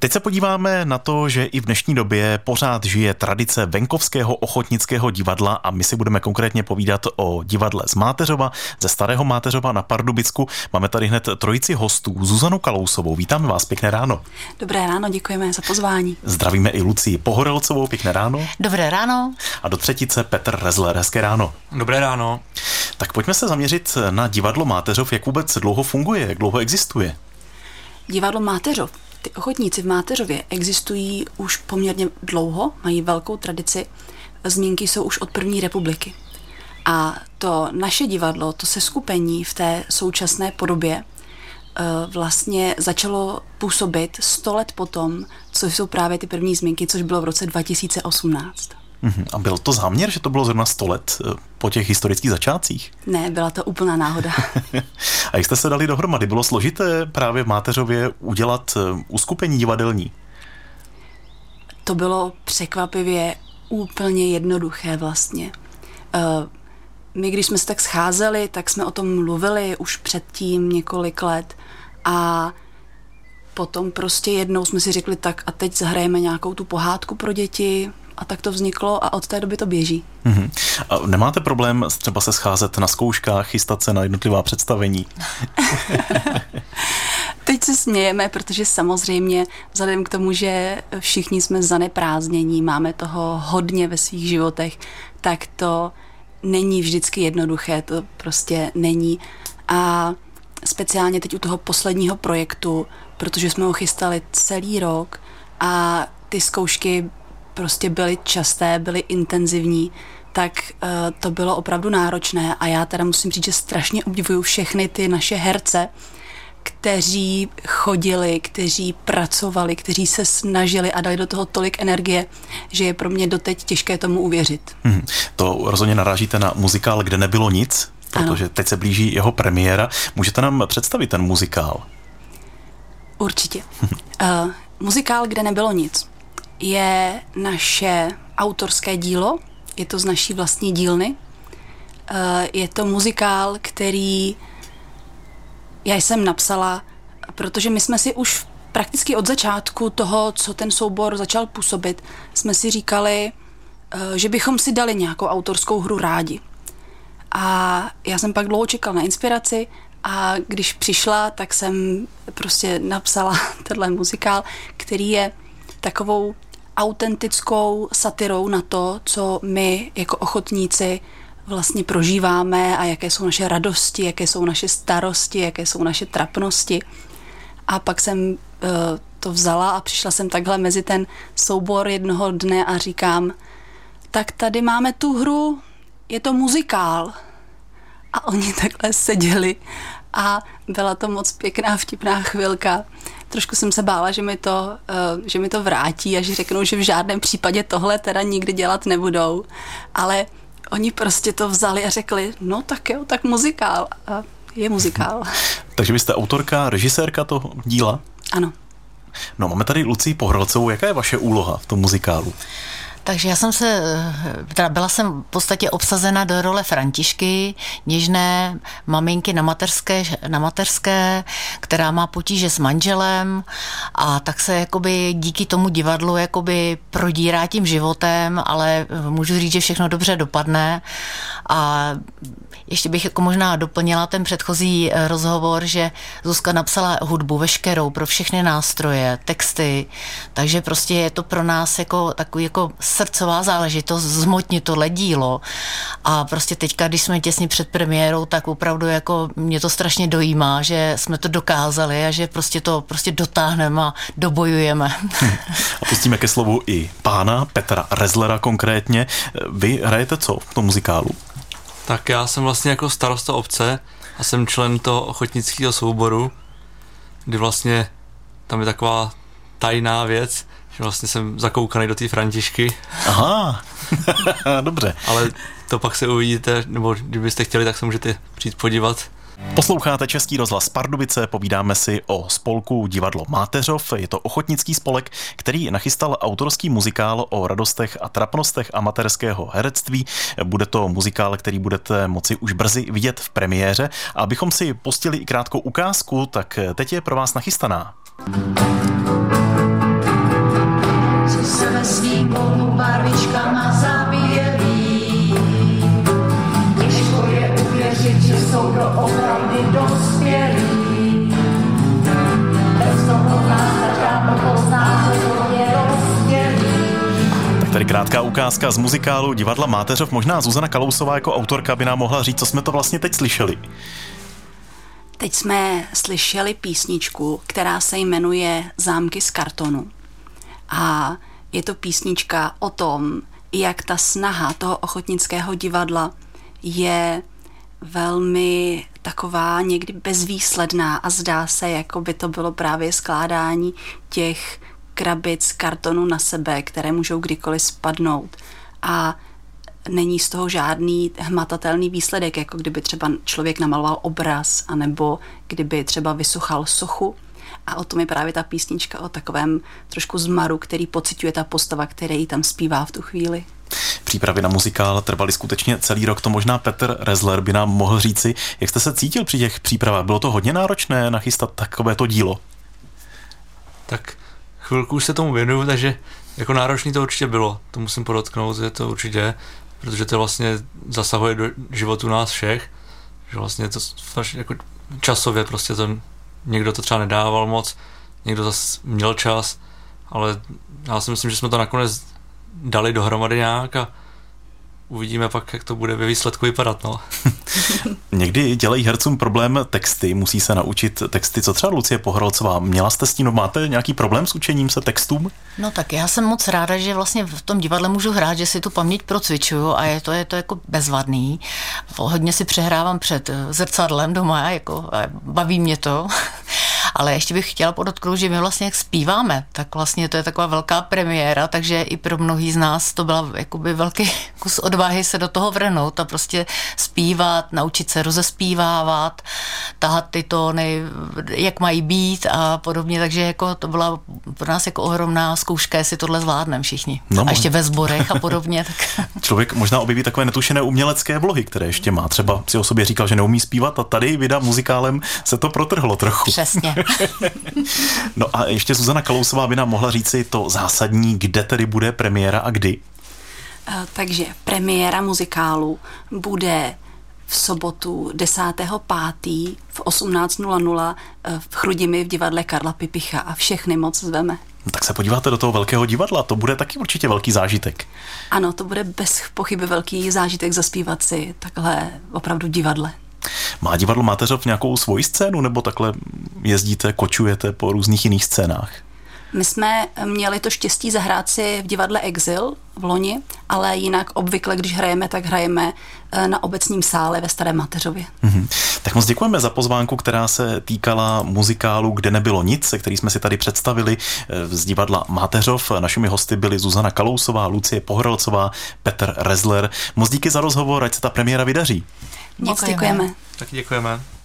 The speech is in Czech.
Teď se podíváme na to, že i v dnešní době pořád žije tradice venkovského ochotnického divadla a my si budeme konkrétně povídat o divadle z Máteřova, ze Starého Máteřova na Pardubicku. Máme tady hned trojici hostů. Zuzanu Kalousovou, vítáme vás, pěkné ráno. Dobré ráno, děkujeme za pozvání. Zdravíme i Lucii Pohorelcovou, pěkné ráno. Dobré ráno. A do třetice Petr Rezler, hezké ráno. Dobré ráno. Tak pojďme se zaměřit na divadlo Máteřov, jak vůbec dlouho funguje, jak dlouho existuje. Divadlo Máteřov, ty ochotníci v Máteřově existují už poměrně dlouho, mají velkou tradici, zmínky jsou už od první republiky. A to naše divadlo, to seskupení v té současné podobě vlastně začalo působit 100 let potom, co jsou právě ty první zmínky, což bylo v roce 2018. A byl to záměr, že to bylo zrovna 100 let po těch historických začátcích? Ne, byla to úplná náhoda. A jak jste se dali dohromady? Bylo složité právě v Máteřově udělat uskupení divadelní? To bylo překvapivě úplně jednoduché vlastně. My, když jsme se tak scházeli, tak jsme o tom mluvili už předtím několik let a potom prostě jednou jsme si řekli tak a teď zahrajeme nějakou tu pohádku pro děti a tak to vzniklo a od té doby to běží. A nemáte problém třeba se scházet na zkouškách, chystat se na jednotlivá představení? Teď se smějeme, protože samozřejmě vzhledem k tomu, že všichni jsme zaneprázdnění, máme toho hodně ve svých životech, tak to není vždycky jednoduché, to prostě není. A speciálně teď u toho posledního projektu, protože jsme ho chystali celý rok a ty zkoušky prostě byly časté, byly intenzivní, tak to bylo opravdu náročné a já teda musím říct, že strašně obdivuju všechny ty naše herce, kteří chodili, kteří pracovali, kteří se snažili a dali do toho tolik energie, že je pro mě doteď těžké tomu uvěřit. To rozhodně narážíte na muzikál Kde nebylo nic, protože ano. Teď se blíží jeho premiéra. Můžete nám představit ten muzikál? Určitě. Muzikál Kde nebylo nic je naše autorské dílo, je to z naší vlastní dílny. Je to muzikál, který já jsem napsala, protože my jsme si už prakticky od začátku toho, co ten soubor začal působit, jsme si říkali, že bychom si dali nějakou autorskou hru rádi. A já jsem pak dlouho čekala na inspiraci a když přišla, tak jsem prostě napsala tenhle muzikál, který je takovou autentickou satirou na to, co my jako ochotníci vlastně prožíváme a jaké jsou naše radosti, jaké jsou naše starosti, jaké jsou naše trapnosti. A pak jsem to vzala a přišla jsem takhle mezi ten soubor jednoho dne a říkám, tak tady máme tu hru, je to muzikál. A oni takhle seděli a byla to moc pěkná, vtipná chvilka. Trošku jsem se bála, že mi to vrátí a že řeknou, že v žádném případě tohle teda nikdy dělat nebudou. Ale oni prostě to vzali a řekli, no tak jo, tak muzikál. A je muzikál. Takže vy jste autorka, režisérka toho díla? Ano. No, máme tady Lucii Pohorelcovou. Jaká je vaše úloha v tom muzikálu? Takže byla jsem v podstatě obsazena do role Františky, něžné maminky na mateřské, která má potíže s manželem a tak se jakoby díky tomu divadlu jakoby prodírá tím životem, ale můžu říct, že všechno dobře dopadne. A ještě bych jako možná doplnila ten předchozí rozhovor, že Zuzka napsala hudbu veškerou pro všechny nástroje, texty, takže prostě je to pro nás jako takový jako srdcová záležitost zhmotnit tohle dílo a prostě teďka, když jsme těsně před premiérou, tak opravdu jako mě to strašně dojímá, že jsme to dokázali a že prostě to dotáhneme a dobojujeme. A pustíme ke slovu i pána Petra Rezlera konkrétně. Vy hrajete co v tom muzikálu? Tak já jsem vlastně jako starosta obce a jsem člen toho ochotnického souboru, kdy vlastně tam je taková tajná věc, že vlastně jsem zakoukaný do té Františky. Aha, dobře. Ale to pak se uvidíte, nebo kdybyste chtěli, tak se můžete přijít podívat. Posloucháte Český rozhlas Pardubice, povídáme si o spolku Divadlo Máteřov. Je to ochotnický spolek, který nachystal autorský muzikál o radostech a trapnostech amatérského herectví. Bude to muzikál, který budete moci už brzy vidět v premiéře. A abychom si pustili i krátkou ukázku, tak teď je pro vás nachystaná. Tady krátká ukázka z muzikálu Divadla Máteřov. Možná Zuzana Kalousová jako autorka by nám mohla říct, co jsme to vlastně teď slyšeli. Teď jsme slyšeli písničku, která se jmenuje Zámky z kartonu. A je to písnička o tom, jak ta snaha toho ochotnického divadla je velmi taková někdy bezvýsledná a zdá se, jako by to bylo právě skládání těch krabic kartonu na sebe, které můžou kdykoliv spadnout. A není z toho žádný hmatatelný výsledek, jako kdyby třeba člověk namaloval obraz, anebo kdyby třeba vysuchal sochu. A o tom je právě ta písnička, o takovém trošku zmaru, který pociťuje ta postava, který tam zpívá v tu chvíli. Přípravy na muzikál trvaly skutečně celý rok, to možná Petr Rezler by nám mohl říci. Jak jste se cítil při těch přípravách? Bylo to hodně náročné nachystat takovéto dílo? Tak chvilku už se tomu věnuju, takže jako náročný to určitě bylo. To musím podotknout, že to určitě, protože to vlastně zasahuje do životu nás všech, že vlastně to jako časově prostě to někdo to třeba nedával moc, někdo zase měl čas, ale já si myslím, že jsme to nakonec dali dohromady nějak a uvidíme pak, jak to bude ve výsledku vypadat. No. Někdy dělají hercům problém texty, musí se naučit texty. Co třeba Lucie Pohrolcová? Měla jste s tím, máte nějaký problém s učením se textům? No tak já jsem moc ráda, že vlastně v tom divadle můžu hrát, že si tu paměť procvičuju a je to jako bezvadný. Hodně si přehrávám před zrcadlem doma, jako baví mě to. Ale ještě bych chtěla podotknout, že my vlastně jak zpíváme, tak vlastně to je taková velká premiéra, takže i pro mnohý z nás to byla jakoby velký kus odvahy se do toho vrhnout a prostě zpívat, naučit se rozespívávat, tahat ty tóny, jak mají být a podobně, takže jako to byla pro nás jako ohromná zkouška, jestli tohle zvládneme všichni. No, a ještě ve sborech a podobně. Tak. Člověk možná objeví takové netušené umělecké vlohy, které ještě má. Třeba si o sobě říkal, že neumí zpívat a tady vida muzikálem se to protrhlo trochu. Přesně. No a ještě Zuzana Kalousová by nám mohla říci to zásadní, kde tedy bude premiéra a kdy? Takže premiéra muzikálu bude v sobotu 10.5. v 18:00 v Chrudimi v divadle Karla Pipicha a všechny moc zveme. No, tak se podíváte do toho velkého divadla, to bude taky určitě velký zážitek. Ano, to bude bez pochyby velký zážitek zaspívat si takhle opravdu divadle. Má divadlo Máteřov nějakou svoji scénu, nebo takhle jezdíte, kočujete po různých jiných scénách? My jsme měli to štěstí zahrát si v divadle Exil v loni, ale jinak obvykle, když hrajeme, tak hrajeme na obecním sále ve Starém Mateřově. Tak moc děkujeme za pozvánku, která se týkala muzikálu Kde nebylo nic, který jsme si tady představili z divadla Máteřov. Našimi hosty byli Zuzana Kalousová, Lucie Pohrolcová, Petr Rezler. Moc díky za rozhovor, ať se ta premiéra vydaří. Moc děkujeme. Taky děkujeme.